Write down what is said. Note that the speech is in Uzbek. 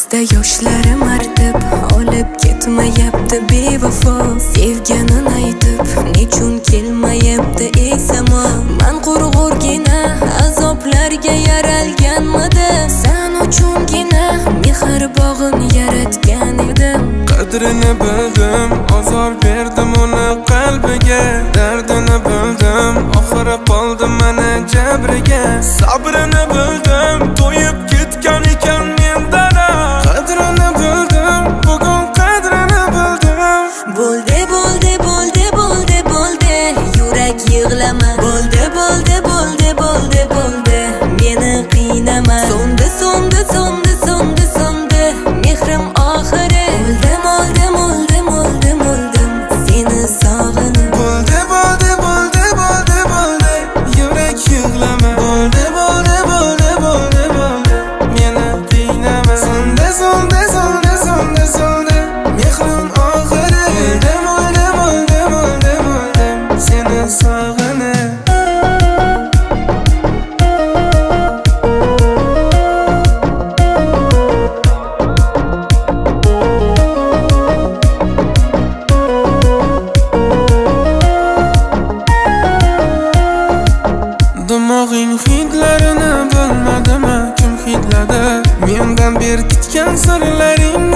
Ko'zda yoshlarim artib, olib ketmayapti bevafo. Sevganin aytib, nechun kelmayapti ey samo. Men qurg'urgina azoblarga yaralganmidi. Sen uchungina mehr bog'in yaratgan edim. Qadrini bildim, ozor berdim uni qalbiga. Dardini bildim, oxiri qoldim mana jabriga. Sabrini bildim, to'yib ketgan ekan mendan. Qadrini bildim, bugun qadrini bildim. Bo'ldi, bo'ldi, bo'ldi, bo'ldi, bo'ldi, yurak yig'lama. Bo'ldi, bo'ldi, bo'ldi, bo'ldi, bo'ldi, meni qiynama. So'ndi, so'ndi, so'ndi, so'ndi, so'ndi, mehrim oxiri. O'ldim, o'ldim, o'ldim, o'ldim, o'ldim, seni sog'inib. Bo'ldi, bo'ldi, bo'ldi, bo'ldi, bo'ldi, yurak yig'lama. Bo'ldi, bo'ldi, bo'ldi, bo'ldi, bo'ldi, meni qiynama. So'ndi, so'ndi, so'ndi, so'ndi, so'ndi, mehrim oxiri. O'ldim, o'ldim, o'ldim, o'ldim, o'ldim, seni sog'inib. Dimog'ing hidlarini bilmadimi, kim hidladi? Mendan berkitgan sirlaring